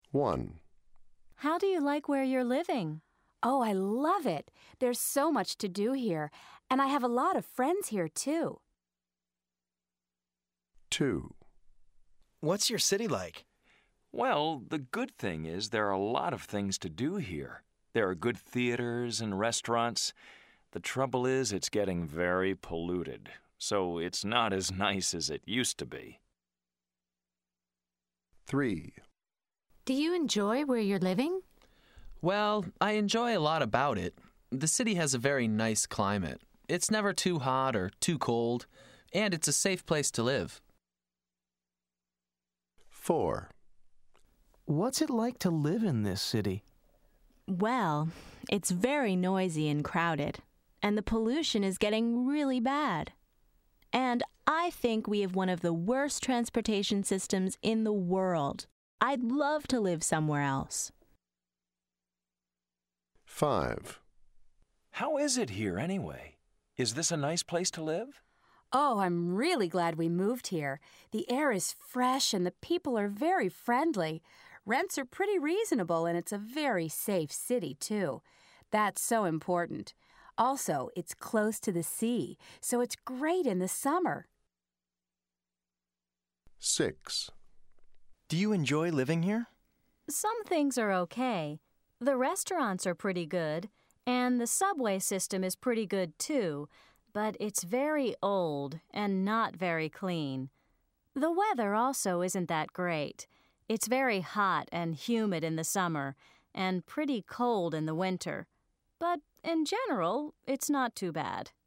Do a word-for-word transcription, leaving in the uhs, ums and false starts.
one. How do you like where you're living? Oh, I love it. There's so much to do here, and I have a lot of friends here, too. two. What's your city like? Well, the good thing is there are a lot of things to do here. There are good theaters and restaurants. The trouble is it's getting very polluted, so it's not as nice as it used to be. three. Do you enjoy where you're living? Well, I enjoy a lot about it. The city has a very nice climate. It's never too hot or too cold, and it's a safe place to live. four. What's it like to live in this city? Well, it's very noisy and crowded, and the pollution is getting really bad. And I think we have one of the worst transportation systems in the world. I'd love to live somewhere else. five. How is it here anyway? Is this a nice place to live? Oh, I'm really glad we moved here. The air is fresh and the people are very friendly. Rents are pretty reasonable and it's a very safe city, too. That's so important. Also, it's close to the sea, so it's great in the summer. six. Do you enjoy living here? Some things are okay. The restaurants are pretty good, and the subway system is pretty good too, but it's very old and not very clean. The weather also isn't that great. It's very hot and humid in the summer, and pretty cold in the winter. But in general, it's not too bad.